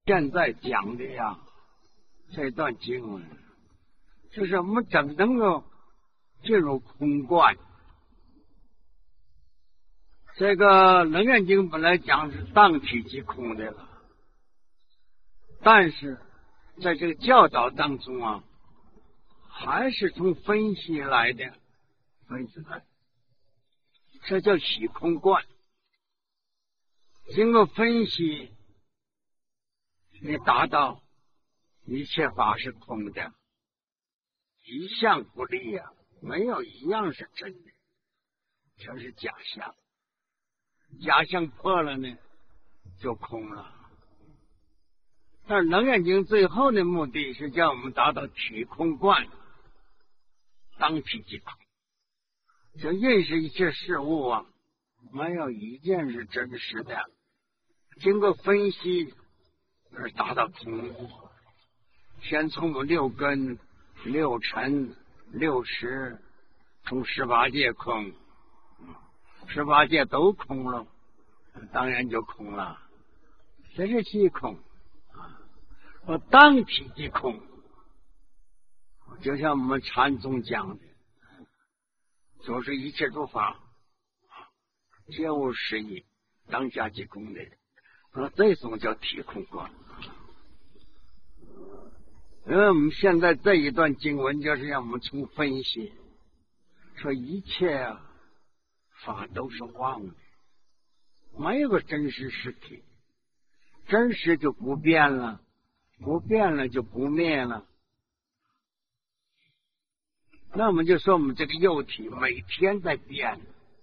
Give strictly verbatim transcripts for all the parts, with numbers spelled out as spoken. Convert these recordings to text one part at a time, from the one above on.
现在讲的呀，这段经文，就是我们怎么能够进入空观？这个《楞严经》本来讲是当体即空的了，但是在这个教导当中啊，还是从分析来的，分析来的，这叫起空观。经过分析，你达到一切法是空的，一项不立啊，没有一样是真的，全是假象。假象破了呢，就空了。但是《楞严经》最后的目的是叫我们达到体空观，当体即空，就认识一切事物啊，没有一件是真实的。经过分析而达到空。先从我们六根、六尘、六识，从十八界空，十八界都空了，当然就空了。这是即空啊！我当体即空，就像我们禅宗讲的，就是一切诸法皆无实义，当下即空的。那这种叫体空观。因为我们现在这一段经文就是让我们从分析，说一切啊法都是妄的，没有个真实实体，真实就不变了，不变了就不灭了。那我们就说我们这个幼体每天在变，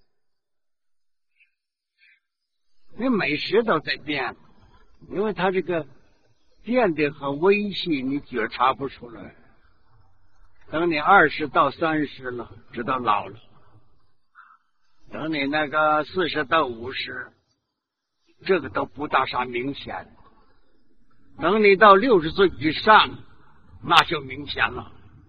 你每时都在变，因为它这个变得很微细，你觉察不出来。等你二十到三十了，知道老了；等你那个四十到五十，这个都不大啥明显。等你到六十岁以上，那就明显了。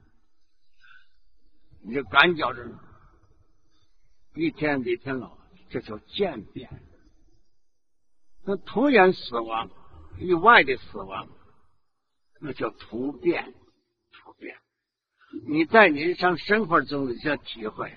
你就感觉着一天比一天老，这叫渐变。那突然死亡，意外的死亡，那叫突变。突变，你在你日常生活中叫体会。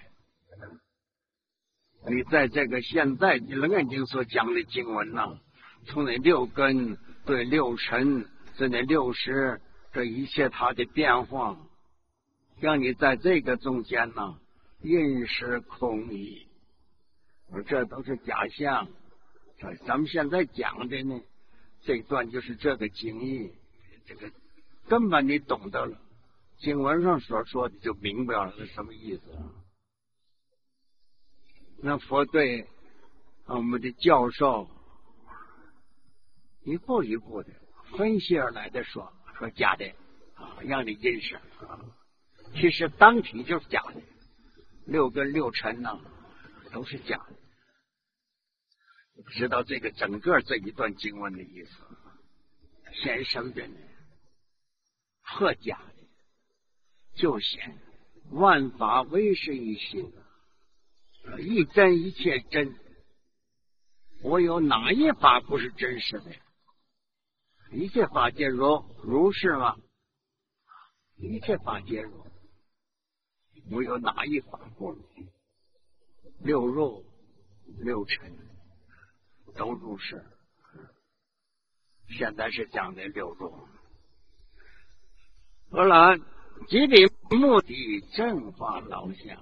你在这个现在《楞严经》所讲的经文呢、啊，从那六根对六尘，这那六识，这一切它的变化，让你在这个中间呢，认识空义，这都是假象。咱们现在讲的呢，这一段就是这个经义，这个根本你懂得了，经文上所说的就明白了是什么意思。那佛对我们的教授一步一步的分析而来的说，说假的啊，让你认识啊，其实当体就是假的，六根六尘呢都是假的。知道这个整个这一段经文的意思，显生的呢，破假的，就显万法唯是一心，一真一切真，我有哪一法不是真实的？一切法皆如，如是吗？一切法皆如，我有哪一法不如？六入六尘都如是。现在是讲的六入。好了，即的目的正法老相，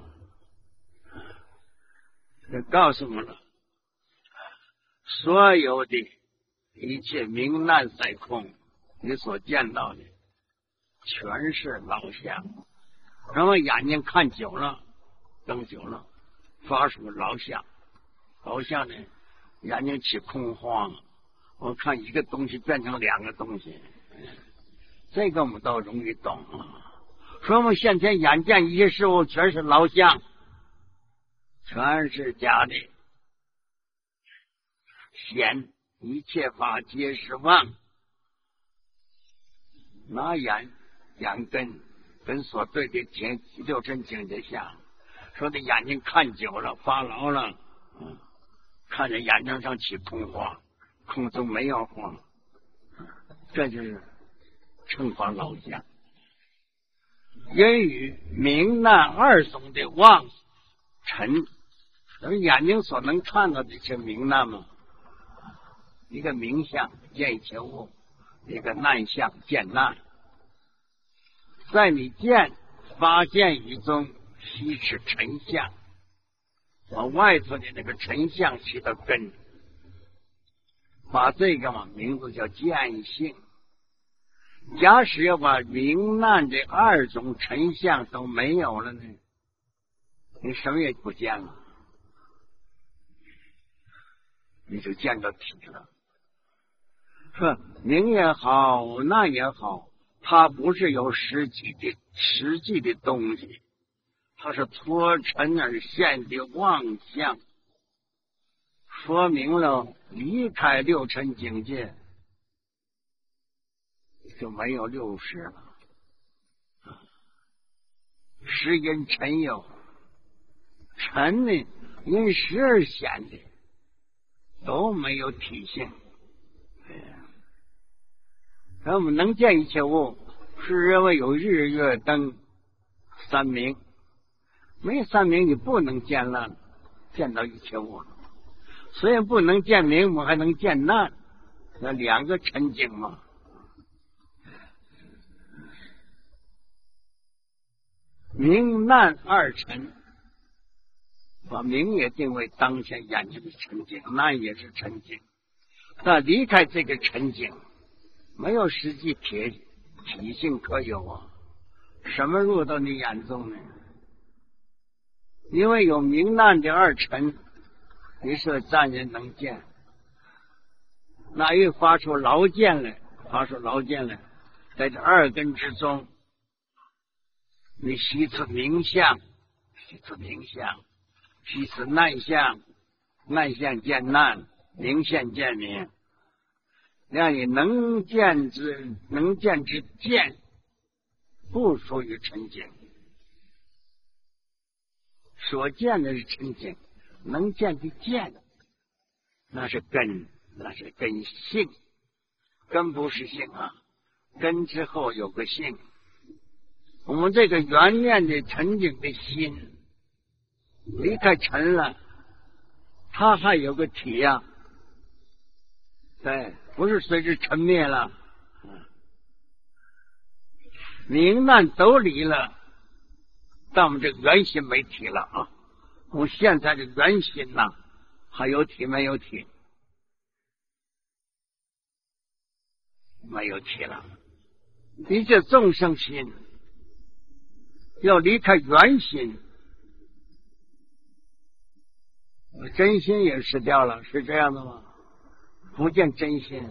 这告诉我们了，所有的一切明难在空，你所见到的全是老相。然后眼睛看久了，瞪久了，发出老相。老相呢，眼睛起空慌，我看一个东西变成两个东西，这个我们倒容易懂啊。说我们现前眼见一切事物全是老相，全是假的，显一切法皆是妄。拿眼眼根跟所对的前六尘境界相，说的眼睛看久了发牢了，嗯，看着眼睛上起空花，空中没有花， 这就是城隍老将。因与明暗二种的望尘，咱们眼睛所能看到的是明暗嘛，一个明相见一切物，一个暗相见暗。在你见发见于中，悉是尘相，往外头的那个尘相起到根，把这个嘛名字叫见性。假使要把明暗这二种尘相都没有了呢，你什么也不见了，你就见到体了。说明也好，暗也好，它不是有实际的实际的东西，它是脱尘而现的妄象，说明了离开六尘境界就没有六识了。识因尘有，尘呢因识而显的都没有体性。那我们能见一切物，是因为有日月灯三明，没三明你不能见暗，见到一切物。虽然不能见明，我还能见暗，那两个尘境嘛。明暗二尘，把明也定为当前眼睛的尘境，暗也是尘境。那离开这个尘境，没有实际体体性可有啊，什么入到你眼中呢？因为有明暗的二尘，你是暂人能见。那又发出劳见来，发出劳见来，在这二根之中，你习此明相，习此明相，习此暗相，暗相见暗，明相见明，让你能见之能见之见，不属于尘境。所见的是尘境，能见的见，那是根，那是根性，根不是性啊，根之后有个性。我们这个缘念的尘境的心离开尘了，它还有个体呀、啊，对，不是随之尘灭了，明暗都离了，但我们这个原心没体了啊。我们现在的原心呐、啊，还有体没有体？没有体了。你这众生心要离开原心，真心也失掉了，是这样的吗？不见真心。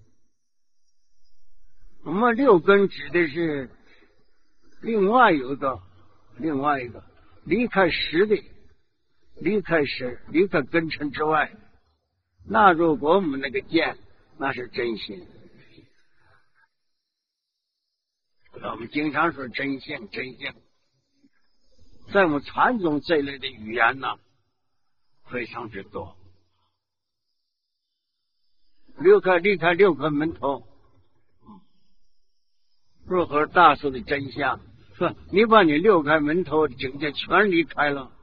我们六根指的是另外有一个，另外一个离开实的，离开实，离开根尘之外，那如果我们那个见，那是真心。我们经常说真性，真性。在我们传统这一类的语言呢，非常之多。离开离开六个门头，如何大数的真相？说你把你六开门头的境界全离开了，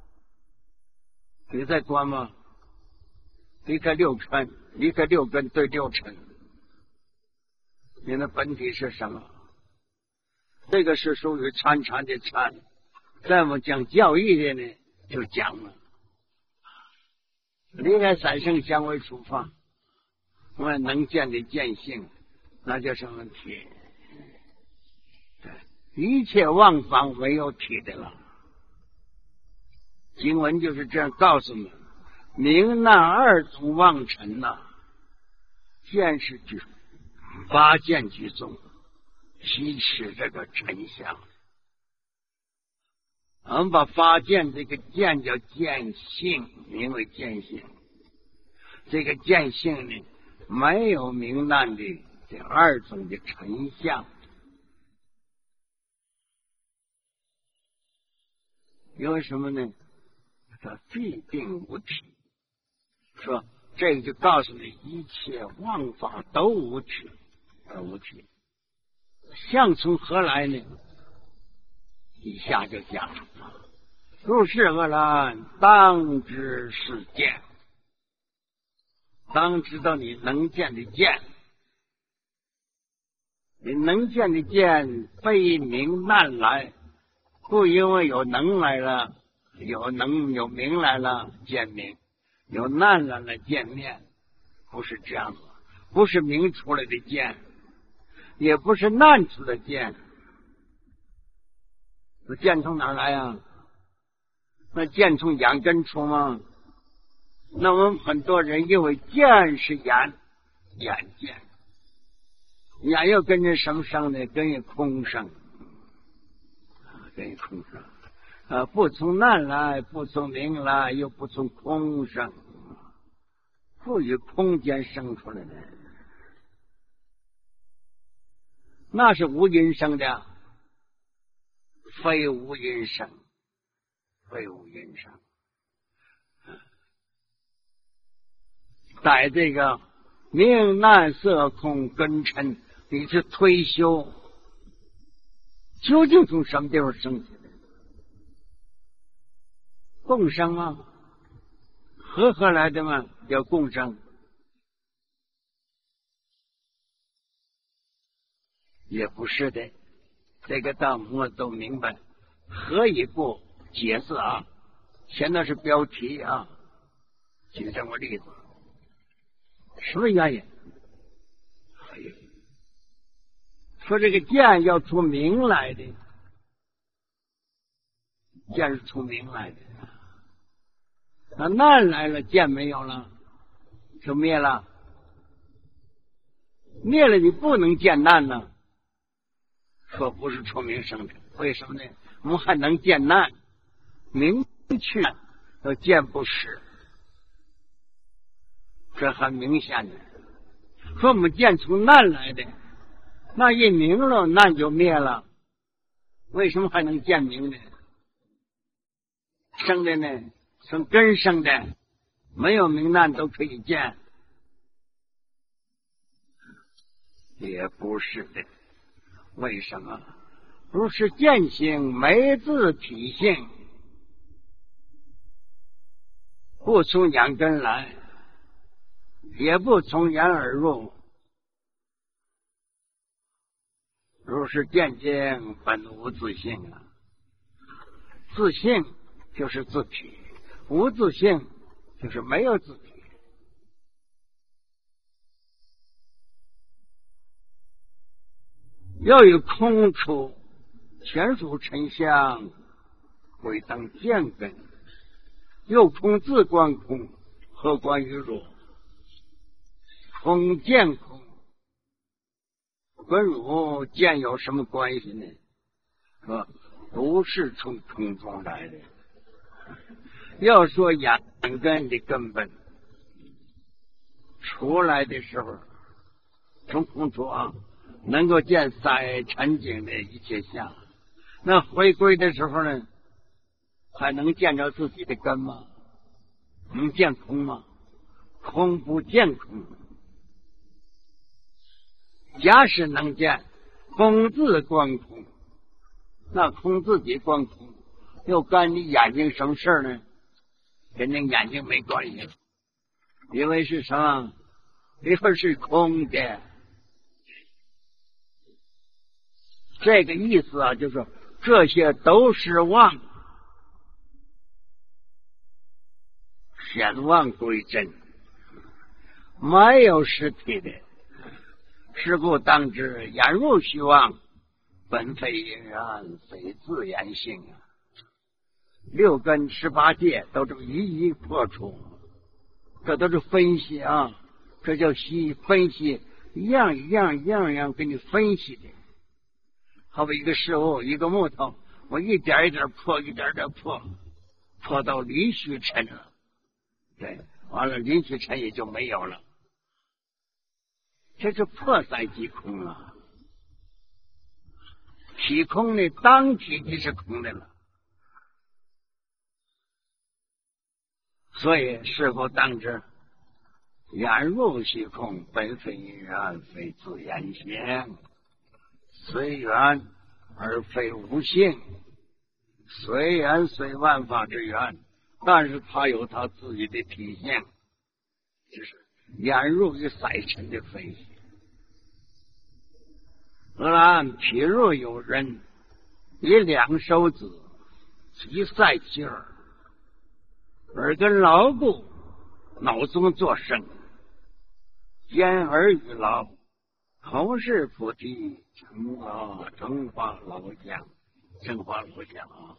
你在观吗？离开六尘，离开六根对六尘，你的本体是什么？这个是属于参禅的禅。在我们讲教义的呢，就讲了，离开三圣相为出发，我们能见的见性，那就是问题。一切妄方没有体的了。经文就是这样告诉你：明暗二种妄尘呐、啊，见是居八见居中，吸持这个尘相。我们把发见这个见叫见性，名为见性。这个见性呢，没有明暗的这二种的尘相。因为什么呢？它必定无体。说这个就告诉你，一切妄法都无体。 无体。相从何来呢？以下就讲了：如是恶然，当知是见。当知道你能见的见，你能见的见，非名难来，不因为有能来了，有能有名来了见名，有难来了见面，不是这样子，不是名出来的见，也不是难出的见。那见从哪儿来啊？那见从眼根出吗？那我们很多人因为见是眼，眼见，眼又跟着什么生呢？跟着空生，跟着空生。呃，不从难来，不从名来，又不从空生，不与空间生出来的，那是无因生的，非无因生，非无因生。在这个命难色空根尘，你是推修，究竟从什么地方生起来？共生吗？和合来的吗？叫共生。也不是的，这个道我都明白。何以故？解释啊，现在是标题啊，举这么例子。什么原因？说这个见要出名来的，见是出名来的。那难来了，见没有了，就灭了。灭了，你不能见难呢。说不是出名生的，为什么呢？我们还能见难，明去都见不实。这很明显的，说我们见从难来的，那一明了，难就灭了。为什么还能见明呢？生的呢，从根生的，没有明难都可以见，也不是的。为什么？如是见性，没自体性，不从眼根来，也不从眼而入。如是见性，本无自性啊。自性就是自体，无自性就是没有自体。要有空处，全属尘相，归当见根。又空自观空，何关于汝？空见空，跟汝见有什么关系呢？说不是从空中来的。要说眼根的根本出来的时候，从空处啊，能够见三尘境的一切相。那回归的时候呢，还能见着自己的根吗？能见空吗？空不见空。假使能见，空自观空，那空自己观空，又干你眼睛什么事儿呢？跟那眼睛没关系了，因为是什么？因为是空的。这个意思啊，就是这些都是妄，显妄归真，没有实体的。是故当知，言入虚妄，本非因然，非自然性啊。六根十八界都是一一破除，这都是分析啊，这叫析分析，一样一样一样一样给你分析的。好比一个事物，一个木头，我一点一点破，一点点破，破到离虚尘了，对，完了离虚尘也就没有了。这是破塞即空啊，体空呢，当体就是空的了。所以是否当知， 言入虚空，本非因缘，非自然性，随缘而非无性，随缘随万法之缘，但是它有它自己的体现，就是言入于赛尘的分析。然譬如有人以两手指击赛其耳，耳根牢固，脑中作声，言耳与老，同是菩提，成啊成化老相，成化老相啊。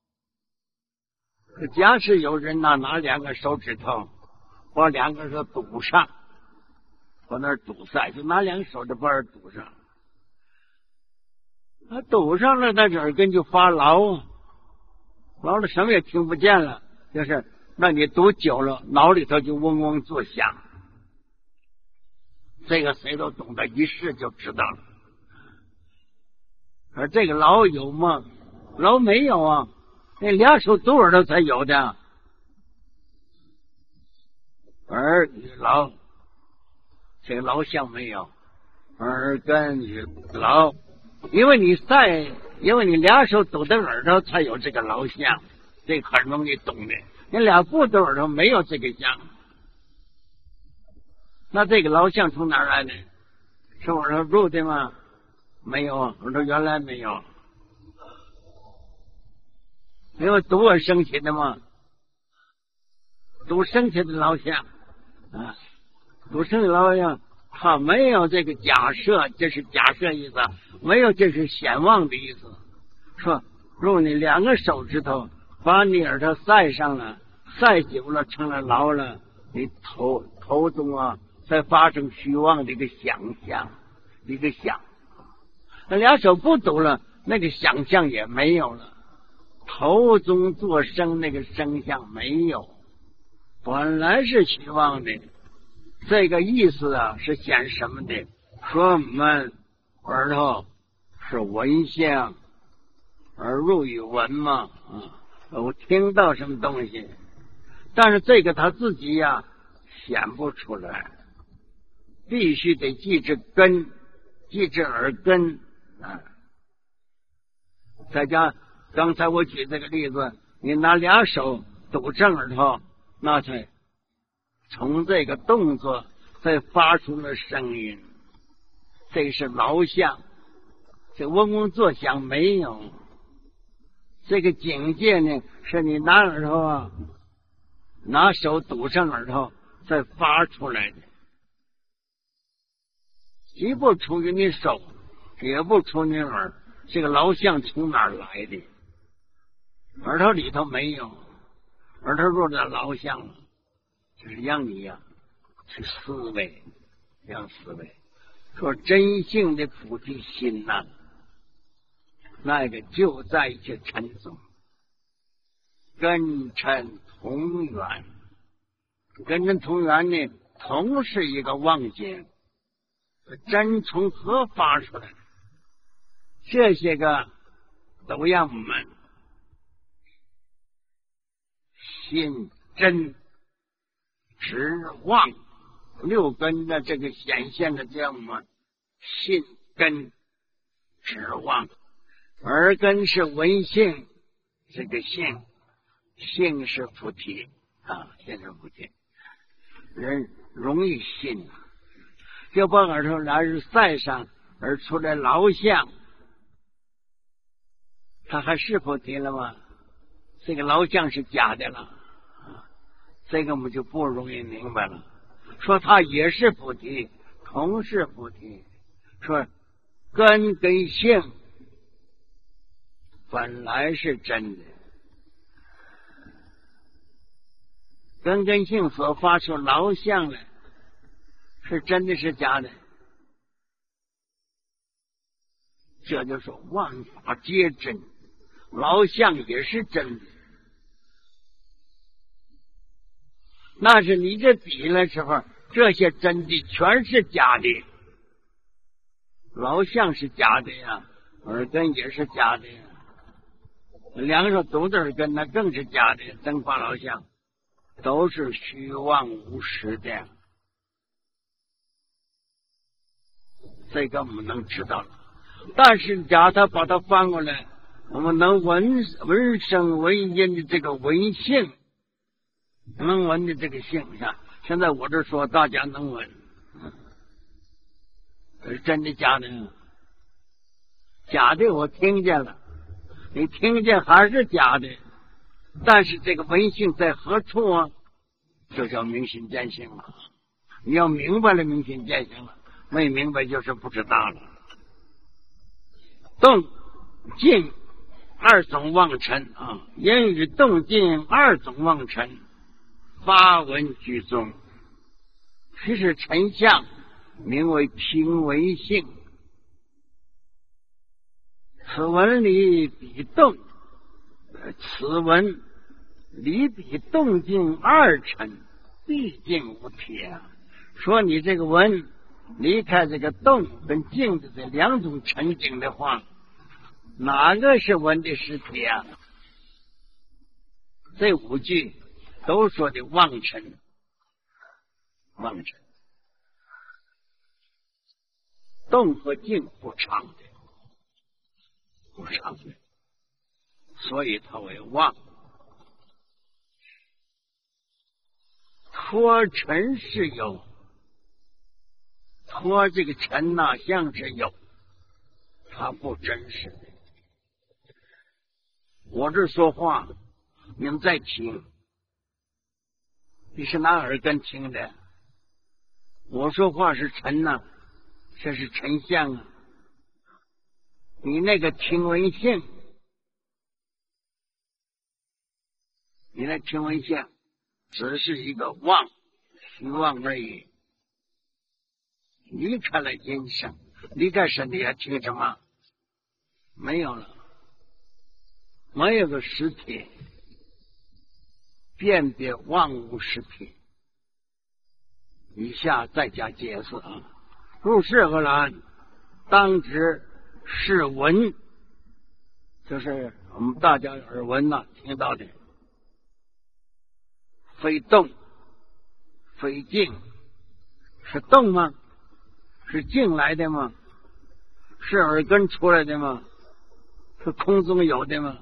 假使有人呢拿两个手指头把两个手堵上，把那儿堵塞，就拿两个手指把耳堵上，他堵上了，那这耳根就发牢，牢了什么也听不见了，就是那你堵久了，脑里头就嗡嗡作响。这个谁都懂得，一试就知道了。而这个牢有吗？牢没有啊，那两手堵耳朵才有的。耳与牢，这个牢相没有，耳根与牢，因为你在，因为你两手堵的耳朵才有这个牢相，这个很容易懂的。你俩不堵耳朵没有这个相，那这个牢相从哪儿来的？是耳朵入的吗？没有，耳朵原来没有。因为堵耳生起的吗？堵生起的牢相啊，堵生的牢相，它没有这个假设，这是假设意思，没有这是显望的意思。说用你两个手指头把你耳朵塞上了，塞久了成了牢了，你头头中啊才发生虚妄的一个想象，一个想。那两手不堵了，那个想象也没有了，头中作声，那个声相没有，本来是虚妄的。这个意思啊是显什么的？说我们耳朵是闻相，耳入于闻嘛，啊，我听到什么东西，但是这个他自己呀、啊、显不出来，必须得记着根，记着耳根啊。再加刚才我举这个例子，你拿两手堵正耳朵，那才从这个动作才发出了声音，这是牢相，这嗡嗡作响没有。这个境界呢，是你拿耳朵啊，拿手堵上耳朵才发出来的，既不出于你手，也不出于你耳，这个牢相从哪儿来的？耳朵里头没有，耳朵入了牢相了，就是让你呀、啊、去思维，让思维，说真性的菩提心呐、啊，那个就在这尘中，跟尘同源，跟尘同源呢，同是一个妄境，真从何发出来？这些个都让我们心真直妄六根的这个显现的这样我们心根直妄，耳根是闻性，这个性性是菩提啊，性是菩提，人容易信，就把耳朵来日塞上而出来牢相，他还是菩提了吗？这个牢相是假的了，这个我们就不容易明白了。说他也是菩提，同是菩提，说根跟性本来是真的，根跟性所发出牢相来，是真的是假的？这就是万法皆真，牢相也是真的。那是你这比的时候，这些真的全是假的，牢相是假的呀，耳根也是假的呀，两手堵的耳根那更是假的，真法牢相都是虚妄无实的。 这个我们能知道了。但是假他把它翻过来，我们能闻闻声闻音的这个闻性，能闻的这个性啊，现在我这说大家能闻，这是真的假的？假的我听见了，你听见还是假的，但是这个闻性在何处啊？就叫明心见性了。你要明白了明心见性了，没明白就是不知道了。动静二种妄尘啊，言语动静二种妄尘，发闻居中。其实尘相名为听闻性，此闻理比动，此闻理比动静二尘，毕竟无体啊。说你这个闻离开这个动跟静的这两种尘境的话，哪个是闻的实体啊？这五句都说的妄尘，妄尘，动和静不常的，不常的，所以它为妄。脱尘是有，脱这个尘呐、啊，像是有，它不真实的。我这说话，你们在听，你是拿耳根听的。我说话是尘呐、啊，这是尘相啊。你那个听闻性，你那听闻性只是一个妄，虚妄而已。离开了音声，离开身体还听什么？没有了，没有个实体，辨别万物实体。以下再加解释啊。入世而来，当知是闻，就是我们大家耳闻呐、啊、听到的，非动非静。是动吗？是静来的吗？是耳根出来的吗？是空中有的吗？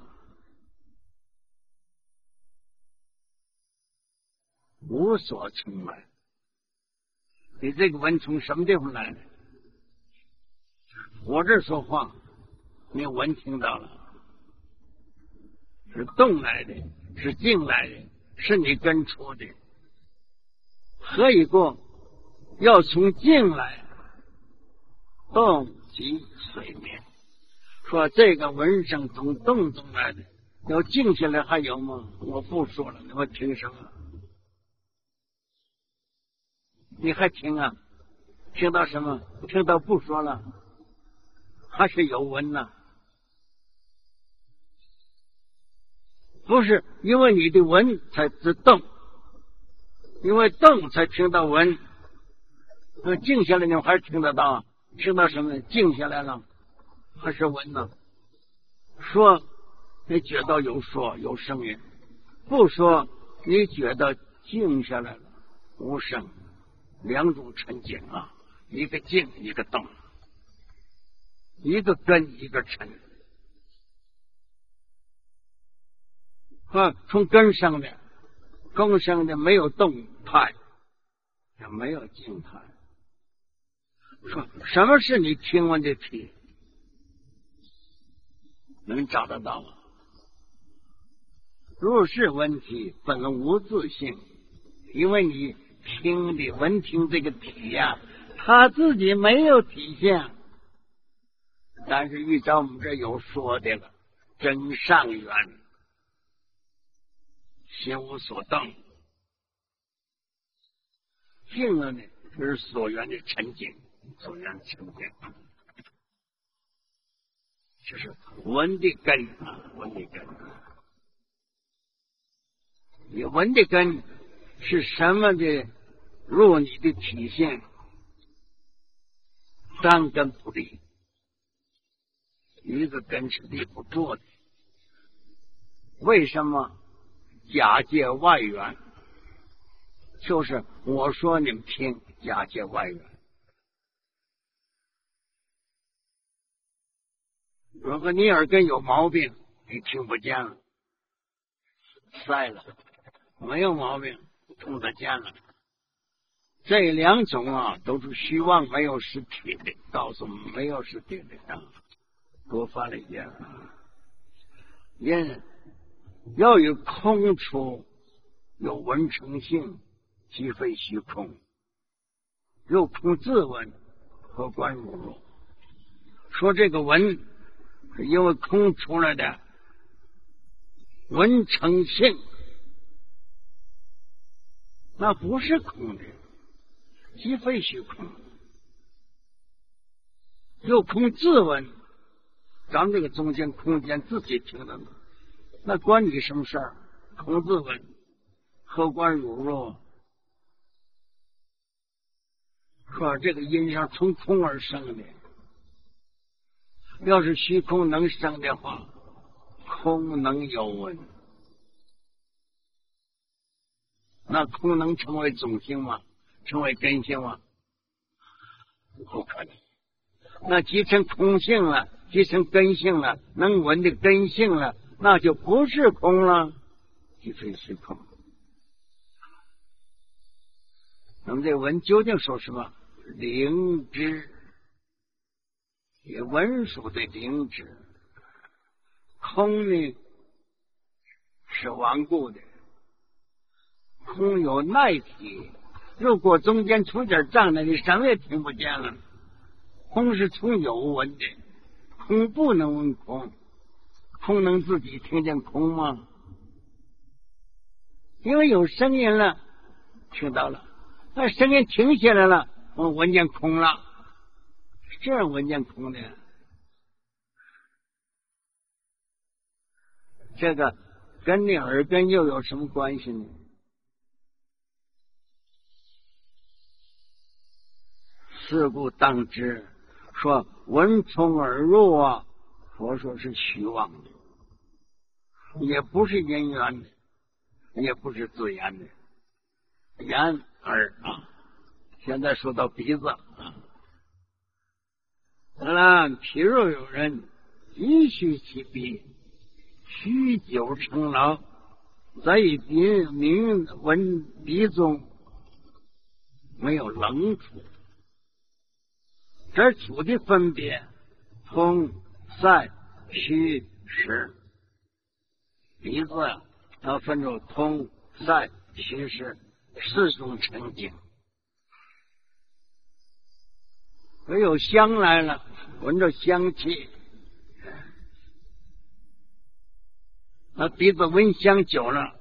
无所从来。你这个闻从什么地方来的？我这说话，你闻听到了，是动来的，是静来的，是你根出的。何以故？要从静来，动即随灭。说这个闻声从动中来的，要静下来还有吗？我不说了，我听什么？你还听啊？听到什么？听到不说了，还是有闻呢、啊？不是因为你的闻才知动，因为动才听到闻。那静下来你还是听得到，听到什么？静下来了，还是闻呢？说你觉得有说有声音，不说你觉得静下来了，无声。两种沉静啊，一个静一个动，一个根一个沉啊，从根生的，根生的没有动态，也没有静态。说什么是你听闻的体？能找得到吗？入世闻体本无自性，因为你听的闻听这个体呀、啊，他自己没有体现，但是遇着我们这有说的了，真上缘，心无所动，静了呢，就是所缘的沉静，所缘的沉静，就是闻的根啊，闻的根。你闻的根是什么的入你的体现？三根不离，一个根是立不住的。为什么？假借外缘，就是我说你们听，假借外缘。 如果你耳根有毛病，你听不见了，塞了；没有毛病，听得见了。这两种啊，都是虚妄，没有实体的。告诉我们，没有实体的啊，多发了一点。因要有空处，有闻成性，即非虚空。有空自闻，何观如如？说这个闻是因为空出来的，闻成性，那不是空的，即非虚空。有空自闻，咱们这个中间空间自己听的，那关你什么事儿？空自闻，何观如如？说这个音响从空而生的，要是虚空能生的话，空能有闻，那空能成为总性吗？成为根性吗？不可能。那即成空性了，即成根性了，能闻的根性了，那就不是空了，即非虚空。那么这闻究竟说什么？灵知，也闻属的灵知。空呢是顽固的，空有耐体，如果中间出点障碍，你什么也听不见了。空是从有闻的，空不能闻空，空能自己听见空吗？因为有声音了，听到了，那声音停下来了，我闻见空了，这样闻见空的。这个跟你耳根又有什么关系呢？是故当知，说闻从而入啊，佛说是虚妄的，也不是因缘的，也不是自然的。眼耳啊，现在说到鼻子啊，当然，譬如有人一虚其鼻，许久成劳，在以鼻明闻鼻中没有冷处，这处的分别，通塞虚实，鼻子要分出通塞虚实四种成境。唯有香来了，闻着香气，那鼻子闻香久了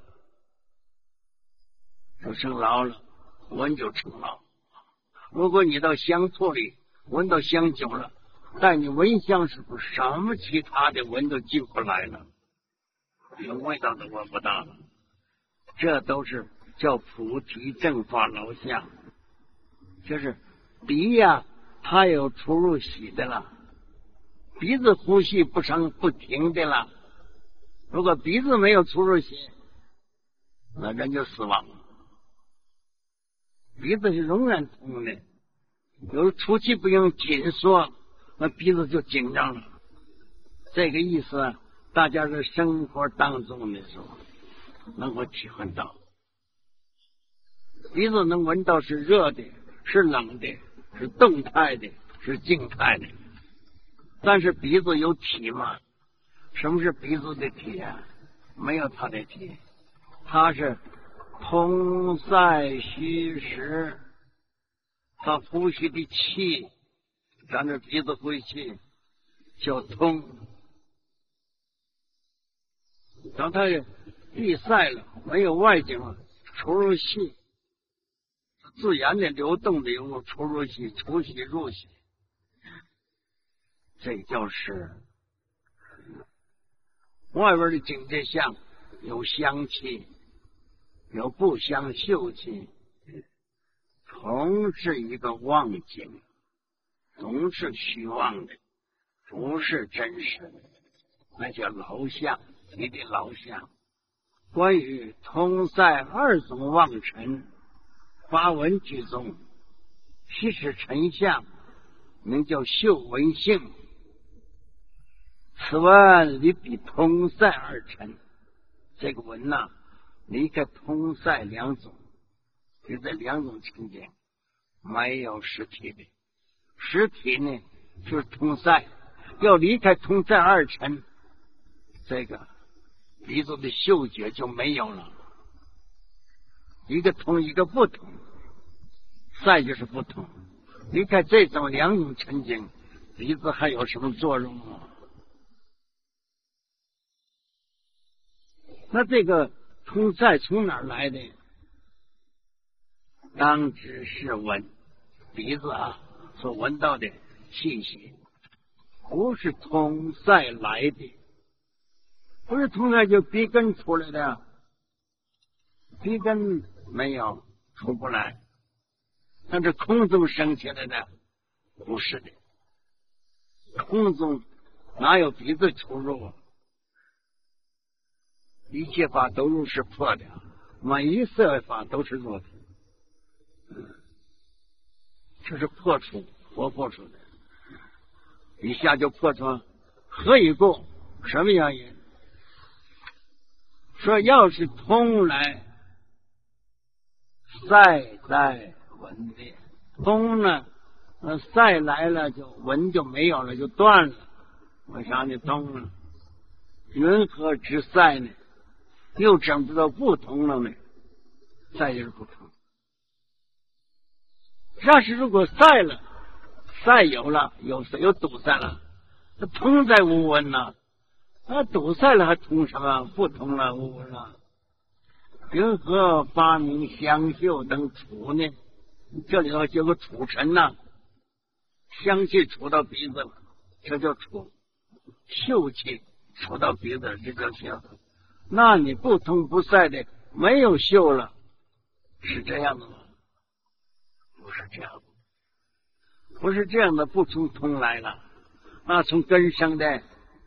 就成劳了，闻就成劳。如果你到香铺里闻到香久了，但你闻香时候什么其他的闻都进不来了，连味道都闻不到了，这都是叫菩提正法劳相。就是鼻呀、啊它有出入息的了，鼻子呼吸不成不停的了。如果鼻子没有出入息，那人就死亡了。鼻子是永远通的，有出气不用紧缩，那鼻子就紧张了。这个意思大家在生活当中的时候能够体会到。鼻子能闻到是热的，是冷的，是动态的，是静态的。但是鼻子有体吗？什么是鼻子的体啊？没有它的体，它是通塞虚实，它呼吸的气，咱这鼻子呼气叫通。当它闭塞了，没有外境了，出入气，自然的流动的有出入息，出息入息，这就是外边的境界相，有香气，有不香嗅气，同是一个妄境，总是虚妄的，不是真实的，那叫劳相，你的劳相。关于通塞二种妄尘发闻居中，其实尘相名叫嗅闻性， 此文离比通塞而成。这个文呐、啊，离开通塞两种，就这两种情景，没有实体的。实体呢，就是通塞，要离开通塞二成，这个鼻子的嗅觉就没有了。一个通，一个不通，塞就是不通。离开这种两种情景，鼻子还有什么作用吗？那这个通塞从哪儿来的？当知是闻，鼻子啊所闻到的气息，不是通塞来的，不是通塞就鼻根出来的，鼻根没有出不来，但是空中升起来的，不是的，空中哪有鼻子出入啊？一切法都如是破的，每一色法都是如此，这是破除，活破除的，一下就破除。何以故？什么原因？说要是通来，塞在文的，通呢，那塞来了就文就没有了，就断了。为啥你通了？云何之塞呢？又整不到不通了呢？塞就是不通。要是如果塞了，塞有了，有有堵塞了，那通在无闻呢？那堵塞了还通什么？不通了，无闻了。云何发明香嗅等处呢？这里头有个储尘呐，香气储到鼻子了，这叫储；嗅气储到鼻子，这叫香。那你不通不塞的，没有嗅了，是这样的吗？不是这样的，不是这样的，不从通来了，那从根生的。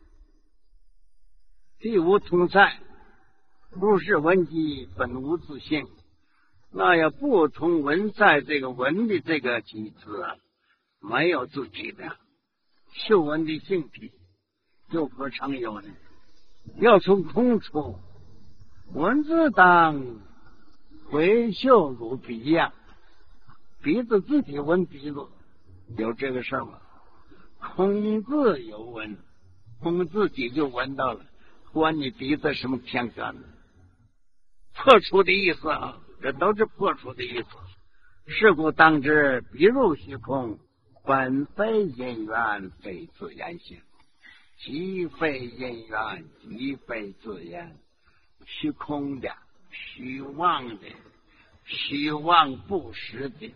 地无通塞，如是文机本无自性。那要不从文塞这个文的这个机制啊，没有自己的嗅闻的性体，又何尝有呢？要从空出，文字当回嗅如鼻呀，鼻子自己闻鼻子，有这个事儿吗？空字有闻，空自己就闻到了，关你鼻子什么天干呢？破除的意思啊，这都是破除的意思。是故当知鼻入虚空，本非因缘，非自然性。即非因缘，即非自然，虚空的、虚妄的、虚妄不实的。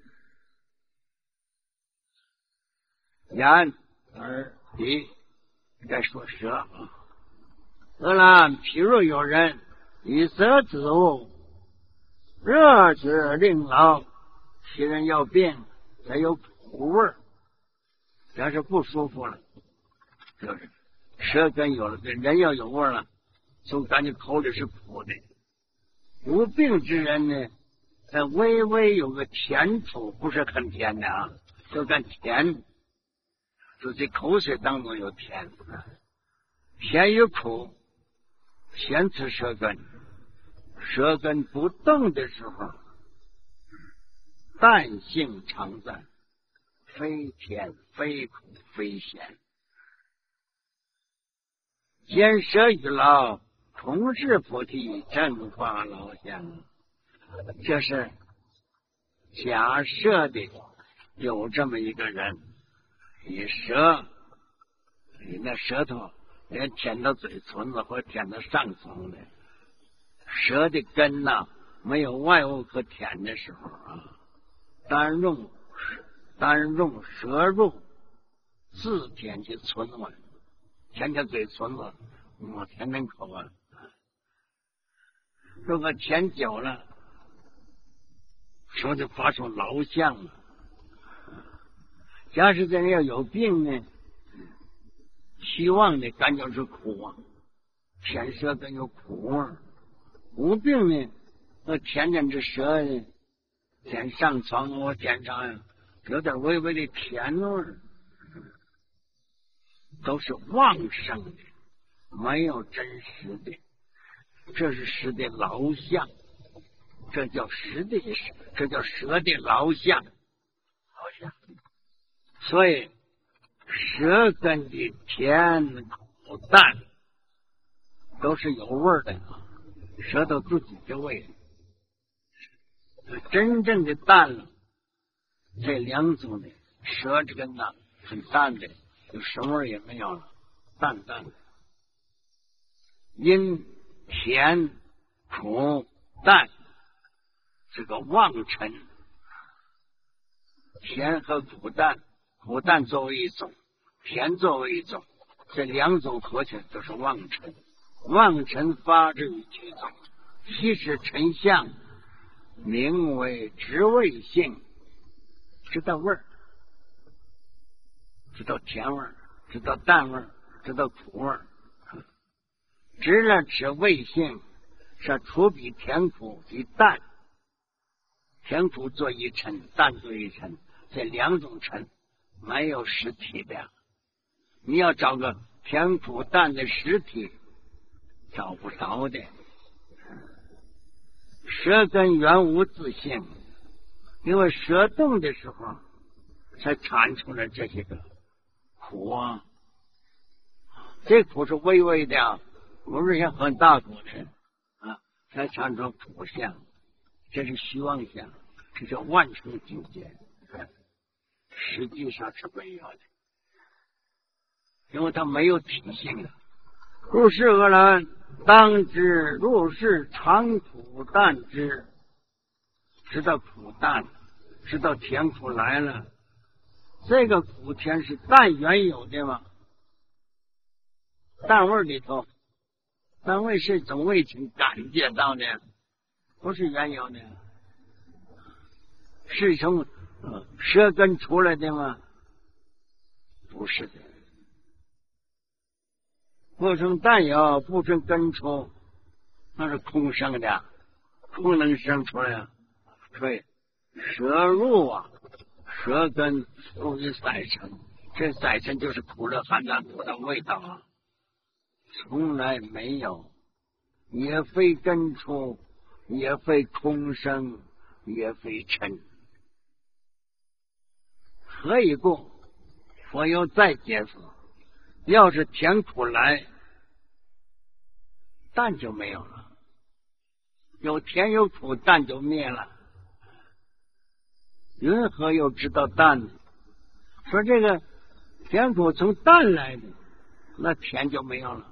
眼、耳、鼻，该说舌啊。俄然，譬如有人以色子物，热之令劳，其人要病，才有苦味，要是不舒服了。就是舌根有了，人要有味了，就感觉口里是苦的。无病之人呢，呃，微微有个甜楚，不是很甜的啊，就感甜，就这口水当中有甜，甜与苦，先吃舌根，舌根不动的时候，淡性常在，非甜非苦非咸。见舍与劳，同是菩提，正化老相。这是假设的，有这么一个人，以舌，以那舌头连舔到嘴唇子或舔到上层的，舌的根呐、啊，没有外物可舔的时候啊，单用单用舌入，自舔其唇外。舔舔嘴唇子，我舔舔口啊。如果舔久了，手就发出劳相了。假使这人要有病呢，希望的感觉是苦啊，舔舌根有苦味儿；无病呢，那舔舔这舌呢，舔上床我舔上有点微微的甜味儿。 都是妄生的，没有真实的，这是实的老相，这叫实的，这叫蛇的老相，老相。所以舌根的甜苦淡都是有味的，舌头自己的味。真正的淡了，这两种的舌这根呢很淡的，就什么味也没有了，淡淡的。因甜苦淡这个妄尘，甜和苦淡，苦淡作为一种，甜作为一种，这两种合起来都是妄尘。妄尘发之于其中，其实尘相，名为知味性，知道味儿，知道甜味儿，知道淡味儿，知道苦味儿。知了知味性，是除彼甜苦及淡，甜苦作一尘，淡作一尘，这两种尘没有实体的。你要找个甜苦淡的实体，找不着的。舌根原无自性，因为舌动的时候才产出了这些个苦啊，这苦是微微的，不是像很大苦的啊，才产出苦相，这是虚妄相，这叫万成境界，实际上是没有的，因为它没有体性的。入世而然，当知入世常苦淡之，知道苦淡，知道甜苦来了。这个苦甜是淡原有的吗？淡味里头，淡味是一种味情感觉到的，不是原有的，是从呃舌根出来的吗？不是的。不成淡有，不成根出，那是空生的，空能生出来啊？所以舌入啊，舌根入于色尘，这色尘就是苦的含淡苦的味道啊，从来没有，也非根出，也非空生，也非尘。何以故？我又再解释，要是甜苦来，淡就没有了，有甜有苦，淡就灭了。云何又知道淡呢？说这个甜苦从淡来的，那甜就没有了。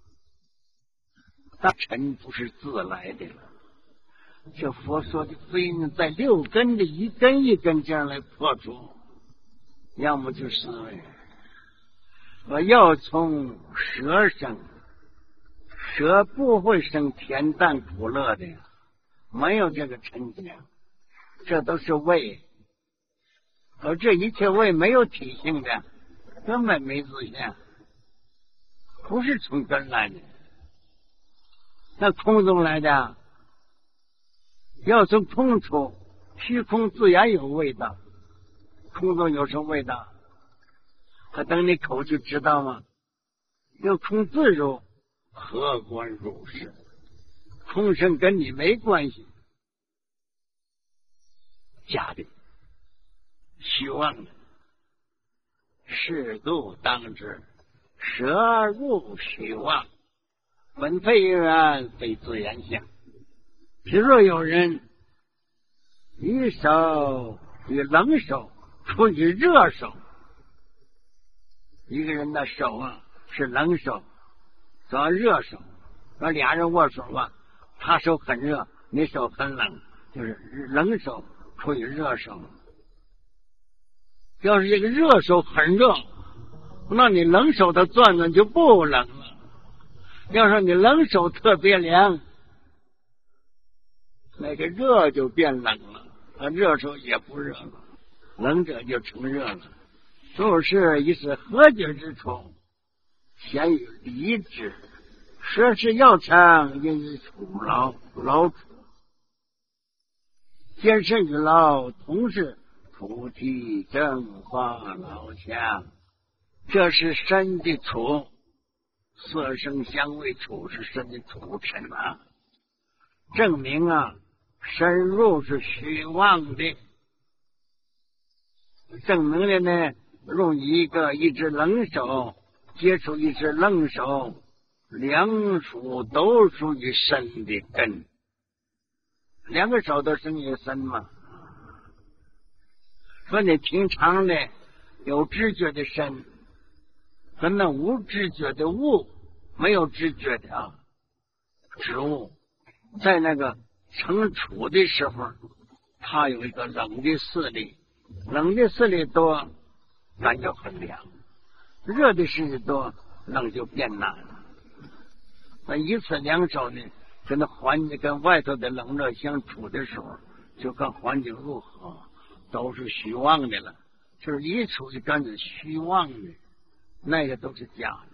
但尘不是自来的了，这佛说的非呢，在六根的一根一根这样来破除，要么就是思维。我要从舌生，舌不会生甜淡苦乐的，没有这个尘觉，这都是味，而这一切味没有体性的，根本没自性，不是从根来的，那空中来的，要从空出，虚空自然有味道，空中有什么味道？他等你口就知道吗？有空自入，何关入世？空生跟你没关系，假的，虚妄的，适度当知，舌入虚妄，本非缘，非自然相。譬若有人以手与冷手处于热手，一个人的手啊是冷手，找热手，那俩人握手吧，他手很热，你手很冷，就是冷手处于热手。要是这个热手很热，那你冷手的转转就不冷了。要是你冷手特别凉，那个热就变冷了，那热手也不热了，冷者就成热了。入世已是和解之处，先于离之。舌是要强，因于处劳劳处，见身与劳同是菩提正法劳强。 这是身的土，色声香味触是身的土尘啊，证明啊身入是虚妄的，证明的呢用一个一只冷手接触一只冷手，两属都属于身的根，两个手都属于身嘛。说你平常的有知觉的身跟那无知觉的物，没有知觉的啊植物，在那个成处的时候，它有一个冷的势力，冷的势力多感觉很凉，热的势力多冷就变难了。那一次两手呢，跟那环境跟外头的冷热相处的时候，就看环境如何，都是虚妄的了。就是一处就感觉虚妄的，那个都是假的。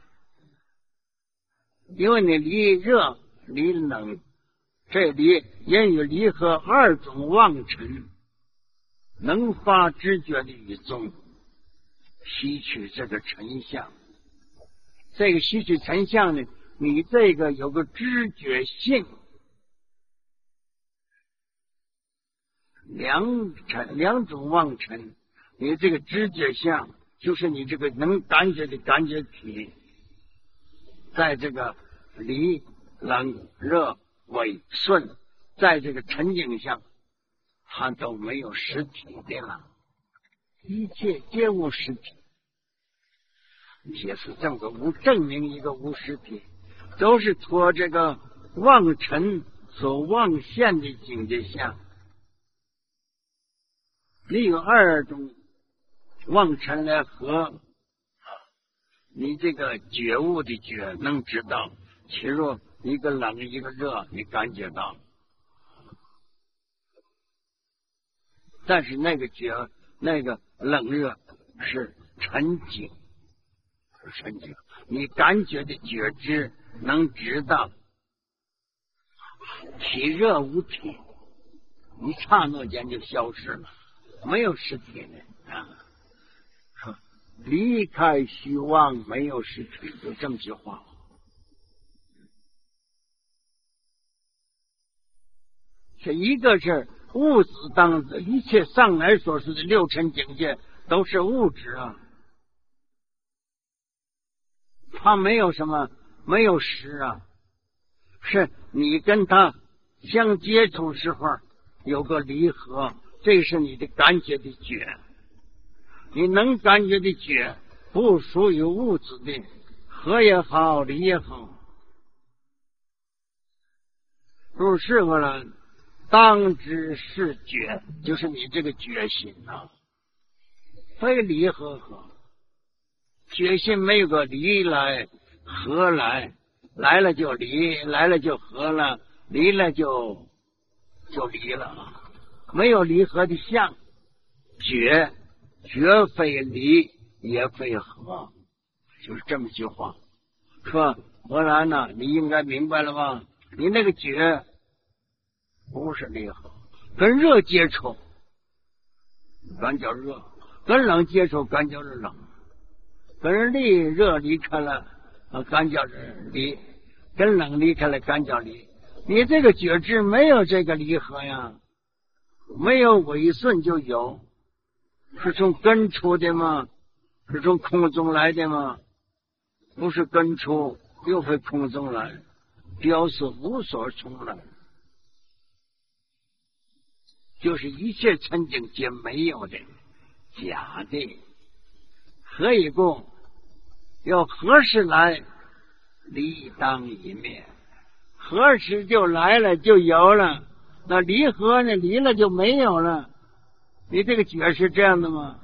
因为你离热离冷，这里言语离合二种妄尘，能发知觉的语中吸取这个尘相。这个吸取尘相呢，你这个有个知觉性，两尘两种妄尘，你这个知觉相就是你这个能感觉的感觉体，在这个离冷热伪顺，在这个沉景上它都没有实体的了，一切皆无实体。解释这个无证明一个无实体，都是托这个妄尘所妄现的境界相。你有二种妄尘来合，你这个觉悟的觉能知道，其若一个冷一个热，你感觉到，但是那个觉那个冷热是沉静，是沉静，你感觉的觉知能知道，体热无体，一刹那间就消失了，没有实体的啊。离开虚妄，没有实体，就这么句话。这一个是物质当一切上来所说的六尘境界都是物质啊，它没有什么，没有实啊，是你跟它相接触时候有个离合，这是你的感觉的觉。你能感觉的觉不属于物质的，合也好，离也好，入是过了，当知是觉，就是你这个觉心啊，非离合合，觉心没有个离来合来，来了就离，来了就合了，离了就就离了，没有离合的相，觉绝非离也非合，就是这么句话。说荷兰呢，你应该明白了吧？你那个觉不是离合，跟热接触感觉热，跟冷接触感觉是冷，跟离热离开了感觉是离，跟冷离开了感觉离。你这个觉知没有这个离合呀，没有违顺就有。是从根出的吗？是从空中来的吗？不是根出，又非空中来，表示无所从来，就是一切尘境皆没有的，假的。何以故？要何时来？离当一灭。何时就来了，就有了。那离合呢？离了就没有了。你这个觉是这样的吗？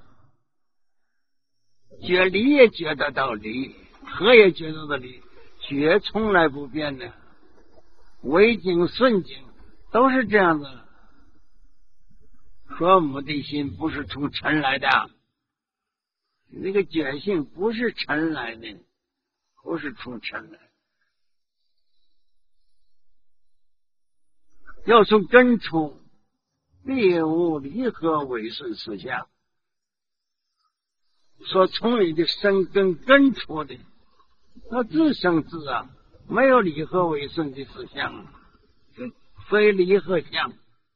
觉离也觉得到离，合也觉得到离，觉从来不变的，违境顺境都是这样的。说母的心不是从尘来的，那个觉性不是尘来的，不是从尘来，要从根出。必无离合违顺思想， 所从你的生根根出的，那自生自啊，没有离合为顺的思想，非离合相。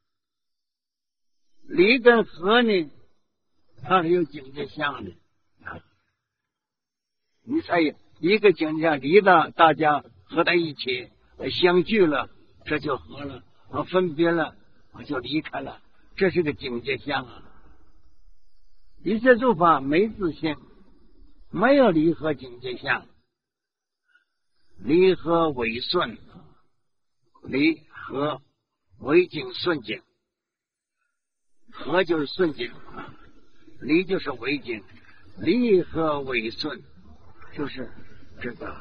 离跟合呢，它是有境界相的。你才一个境界离了，大家合在一起相聚了，这就合了；分别了，就离开了。这是个境界相啊。一切诸法没自性，没有离合境界相。离合为顺，离合为境顺境，合就是顺境，离就是为境，离合为顺就是这个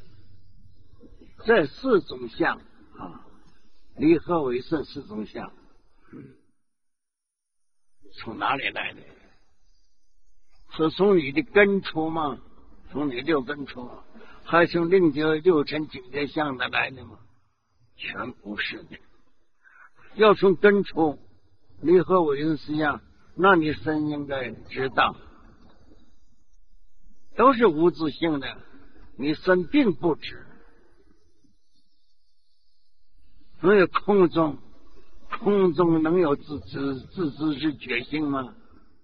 这四种相啊，离合为顺四种相，从哪里来的？是从你的根出吗？从你六根出，还是从另九六尘境界相的来的吗？全不是的。要从根出，离合为顺思想，那你身应该知道，都是无自性的，你身并不知。所以空中，空中能有自知自知之觉性吗？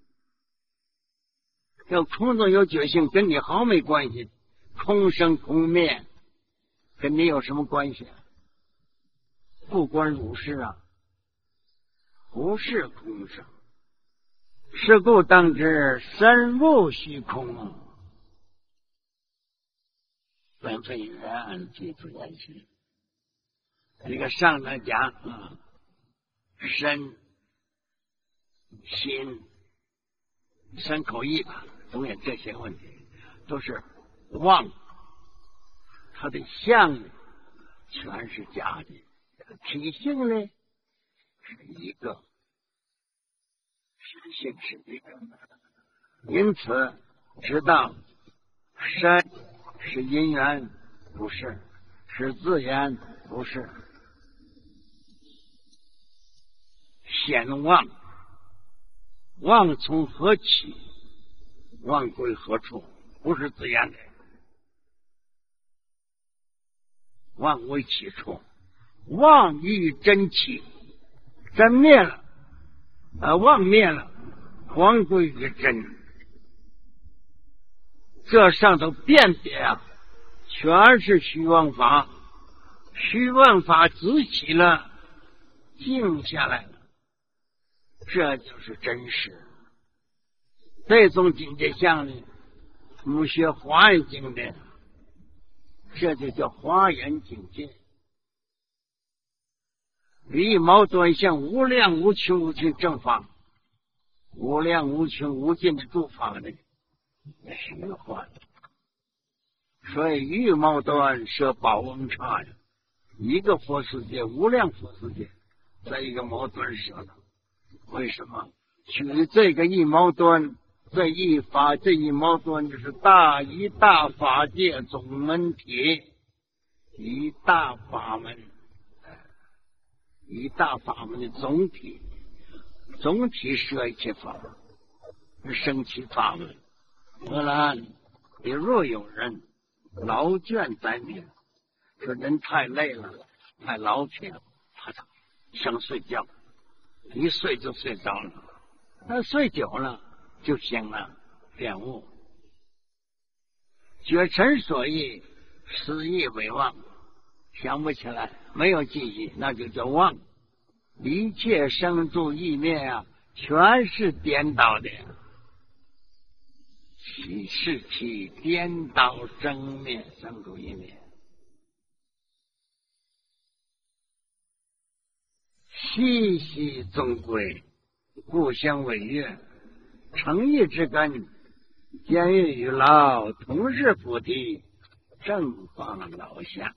要空中有觉性，跟你毫没关系。空生空灭，跟你有什么关系？不关如是啊，不是空生。是故当知身无虚空，本非缘，即自然性。这个上来讲啊，身、心、身口意吧，总有这些问题，都是妄，它的相全是假的，体性呢是一个，实性是一个。因此知道身是因缘，不是；是自然，不是。显妄，妄从何起？妄归何处？不是自然的，妄为起处。妄欲真起，真灭了，呃，妄灭了，还归于真。这上头辨别啊，全是虚妄法，虚妄法自起了，静下来了，这就是真实。这种境界相呢，我们学华严经的，这就叫华严境界。离矛盾相无量无穷无尽正法，无量无穷无尽的诸法呢，虚幻。所以欲矛盾设宝翁差呀，一个佛世界，无量佛世界，在一个矛盾设了。为什么？取这个一矛盾，这一法，这一矛盾就是大一大法界总门体，一大法门，一大法门的总体，总体设一切法门，生起法门。荷兰，你若有人劳倦在面，说人太累了，太劳疲了，他想睡觉，一睡就睡着了，他睡久了就醒了，点悟。觉尘所忆，思忆为妄，想不起来，没有记忆，那就叫妄。一切生住意灭啊，全是颠倒的，其是其颠倒生灭，生住意灭。细细终归，故乡为乐，诚意之根，坚于与劳，同是菩提，正方老下。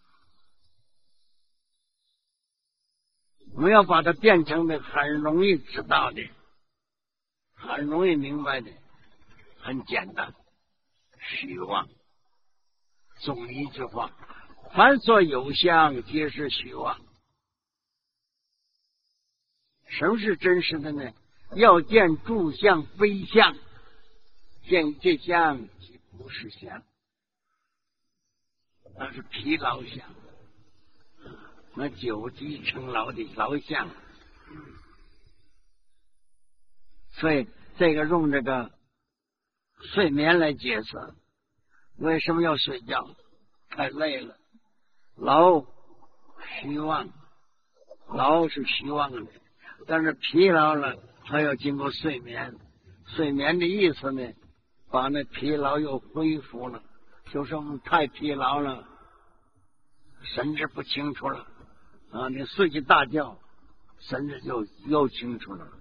我们要把它变成的很容易知道的，很容易明白的，很简单。虚妄，总一句话，凡所有相，皆是虚妄。什么是真实的呢？要见诸相非相， 见一切相即不是相，那是疲劳相，那久积成劳的劳相。所以这个用这个睡眠来解释，为什么要睡觉？太累了，劳虚妄，劳是虚妄的，但是疲劳了，还要经过睡眠。睡眠的意思呢，把那疲劳又恢复了，就是我们太疲劳了，神志不清楚了啊！你睡起大觉，神志就又清楚了。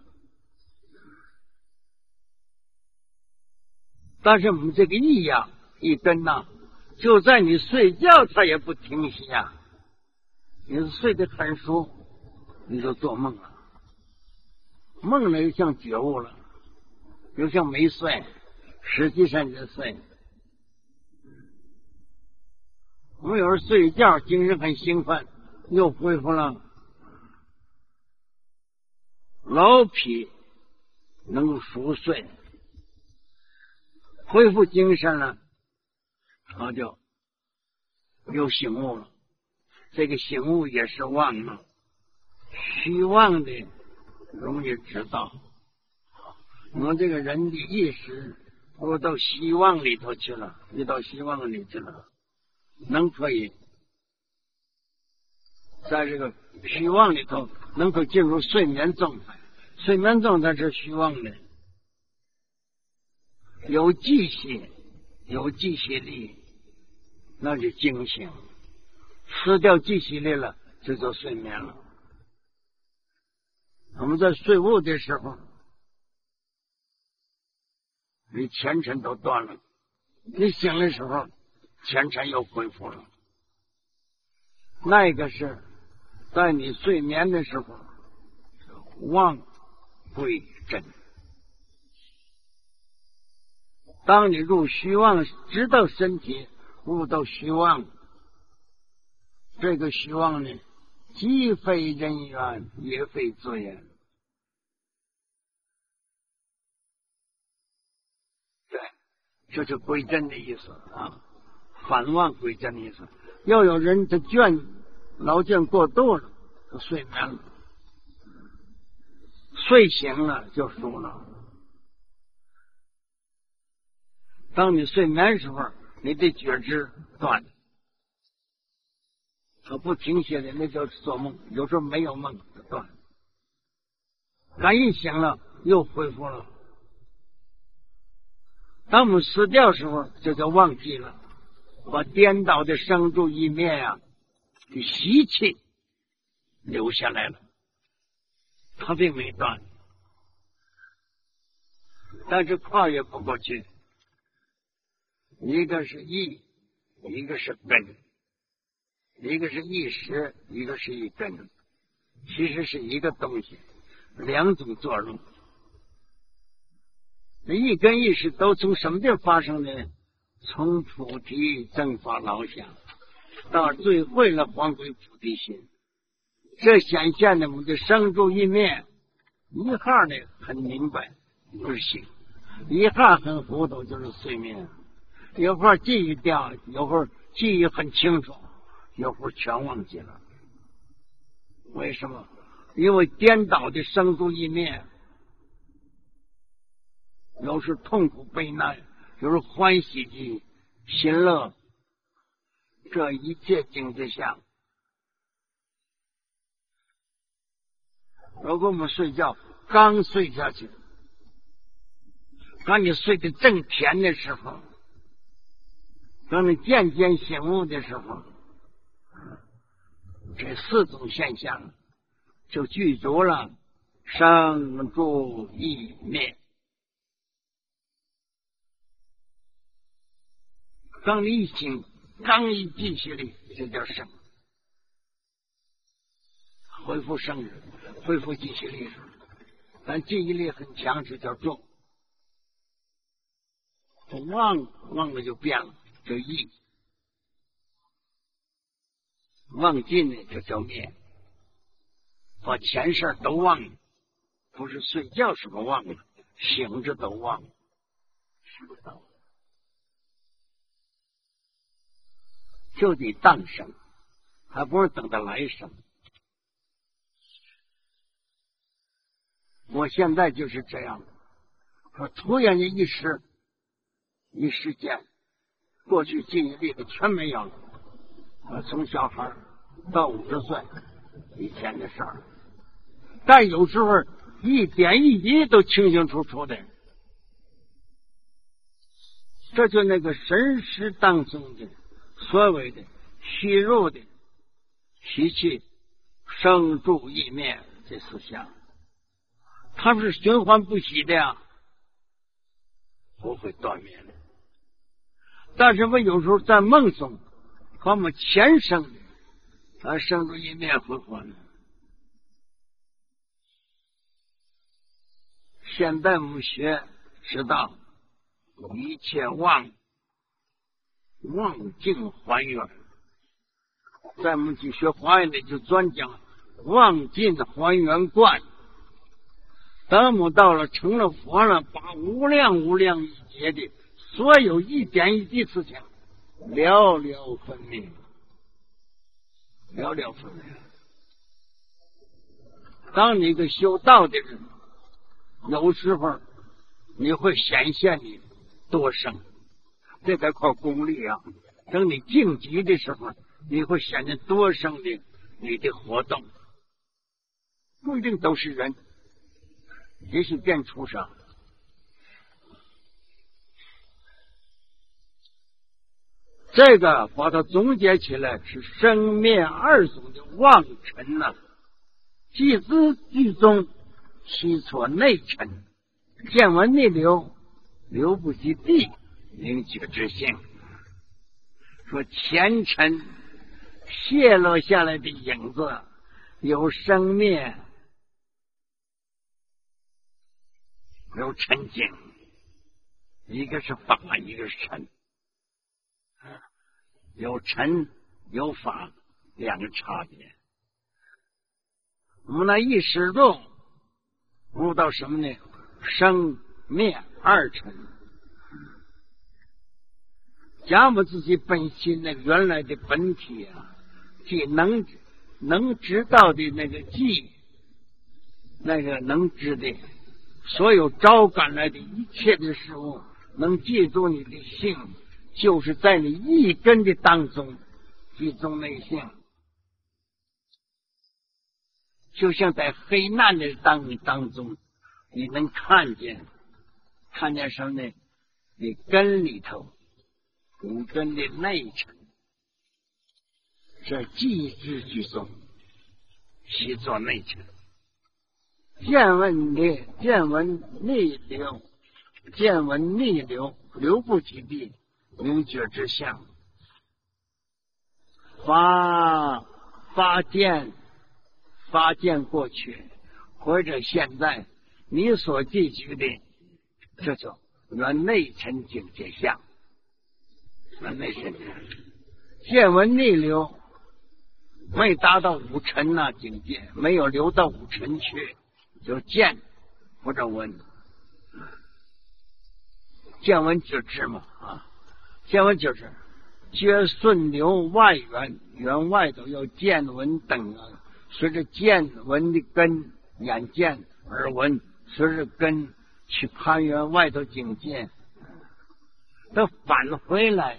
但是我们这个意呀，一根呐，就在你睡觉，它也不停息呀。你是睡得很熟，你就做梦了，梦了又像觉悟了，又像没睡，实际上就睡。我们有时候睡觉，精神很兴奋，又恢复了。老脾能熟睡，恢复精神了，他就又醒悟了。这个醒悟也是妄了，虚妄的容易知道。我们这个人的意识都到希望里头去了，一到希望里去了，能可以在这个虚妄里头能够进入睡眠状态。睡眠状态是虚妄的，有记忆，有记忆力，那就惊醒。失掉记忆力了，就叫睡眠了。我们在睡悟的时候，你前尘都断了，你醒的时候，前尘又恢复了。那个是在你睡眠的时候，妄归真。当你入虚妄，知道身体悟到虚妄，这个虚妄呢，既非人缘，也非自缘。对，这是归真的意思啊，反妄归真的意思。要有人的倦劳倦过度了，就睡眠了，睡醒了就熟了。当你睡眠时候，你的觉知断了，他不停歇的，那叫做梦。有时候没有梦就断了，刚一醒了又恢复了。当我们死掉的时候，就叫忘记了，把颠倒的生住意灭啊的习气留下来了，他并没断，但是跨越不过去。一个是意，一个是根，一个是意识，一个是一根，其实是一个东西，两种作用。一根意识都从什么地方发生呢？从菩提正法老想到最会了还归菩提心，这显现的我们的生住意灭，一号呢很明白就是醒，一号很糊涂就是睡眠。一会儿记忆掉，一会儿记忆很清楚，一会儿全忘记了。为什么？因为颠倒的生住意灭，有时痛苦悲难，有时欢喜的心乐，这一切境界相。如果我们睡觉刚睡下去，当你睡得正甜的时候，当你渐渐醒悟的时候，这四种现象就具足了生住意灭。当你一醒，刚一记起来，就叫生，恢复生日，恢复记忆力，但记忆力很强，就叫重。忘忘了就变了，就意；忘尽呢就叫灭。把前事都忘了，不是睡觉时候忘了，醒着都忘了。 吃不到，就得当生，还不是等到来生。我现在就是这样，说突然间一时一时间，过去记忆力的全没有了。我从小孩到五十岁以前的事儿，但有时候一点一滴都清清楚楚的。这就那个神识当中的所谓的虚入的习气生住意灭这四项，它是循环不息的呀，不会断灭的。但是我有时候在梦中，和我们前生的它生住意灭会还的。现代我们学知道一切妄妄境还原，在我们去学华严的就专讲妄境还原观。等我们到了成了佛了，把无量无量一劫的所有一点一滴事情了了分明，了了分明。当你一个修道的人，有时候你会显现你多生，这得靠功力啊。等你晋级的时候，你会显现多生的你的活动，不一定都是人，也许变畜生。这个把它总结起来是生灭二种的妄尘呐、啊，即知即中，其错内尘，见闻内流，流不及地，明觉之性。说前尘泄露下来的影子有生灭，有尘境，一个是法，一个是尘，有尘有法两个差别。我们那一时入入到什么呢？生灭二尘。讲我自己本心那个原来的本体啊，即能能知道的那个记，那个能知的所有招感来的一切的事物，能记住你的性，就是在你一根的当中集中内性。就像在黑暗的当当中，你能看见看见什么呢？你根里头五根的内尘，这即知具中，习作内尘。见闻内见闻内流，见闻内流，流不及地，明觉之相。发发见发见过去或者现在你所记取的，这叫原内尘境界相。原内尘见闻内流，没达到五尘那境界，没有流到五尘去，就见或者闻。见闻觉知嘛啊，见闻觉知，觉顺流外缘，缘外头有见闻等啊。随着见闻的根，眼见耳闻，随着根去攀缘外头境界，它返回来，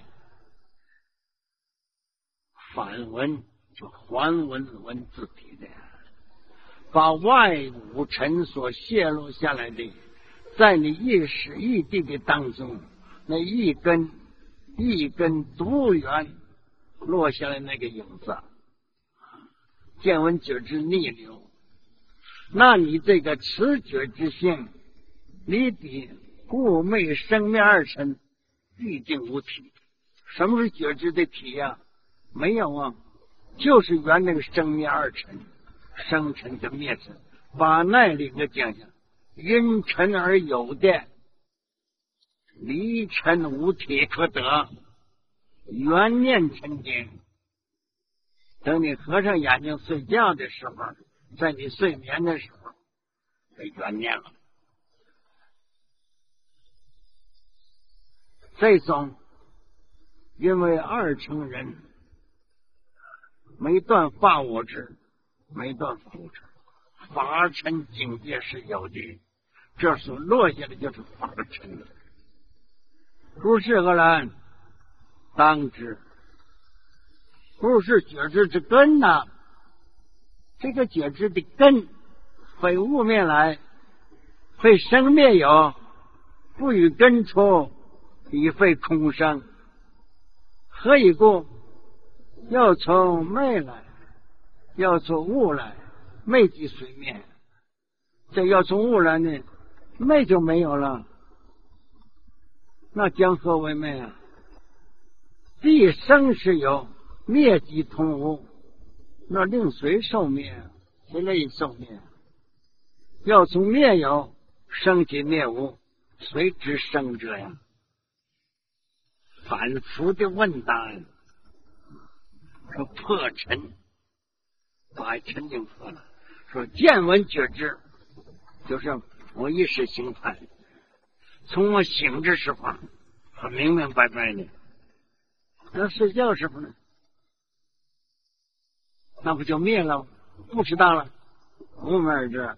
反闻就还闻闻自体的，把外五尘所泄露下来的，在你一时一地的当中，那一根一根独缘落下来那个影子，见闻觉知逆流，那你这个持觉之性，你的故昧生灭二尘必定无体。什么是觉知的体呀、啊？没有啊，就是原那个生灭二尘，生尘跟灭尘，把那两个讲讲，因尘而有的，离尘无体可得，缘念尘境。等你合上眼睛睡觉的时候，在你睡眠的时候被缘念了。 这种因为二乘人没断法我执，没断法我执，法尘境界是有的，这所落下的就是法尘了。如是何然？当知如是觉知之根呐、啊，这个觉知的根非物灭来，非生灭有，不与根出，以非空生。何以故？要从昧来，要从物来，昧即随灭。这要从物来呢，昧就没有了，那将何为昧啊？既生是有，灭即同无，那令谁受灭？谁来受灭？要从灭有，生即灭无，谁知生者呀？反复的问答，说破尘，把尘境破了。说见闻觉知，就是我意识形态，从我醒之时候，很明明白白的。那睡觉时候呢？那不就灭了？不知道了，无门而知，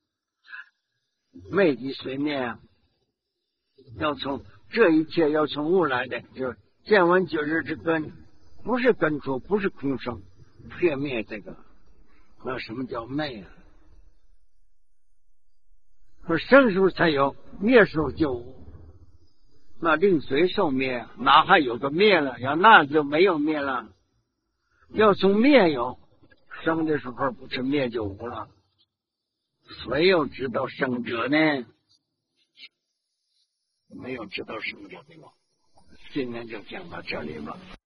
昧即随灭啊！要从这一切要从物来的，就是见闻觉知之根，不是根出，不是空生，撇灭这个，那什么叫昧啊？说生时候才有，灭时候就无，那令谁受灭？哪还有个灭了？要那就没有灭了。要从灭有，生的时候不是灭就无了。谁又知道生者呢？没有知道生者的吗？今天就讲到这里吧。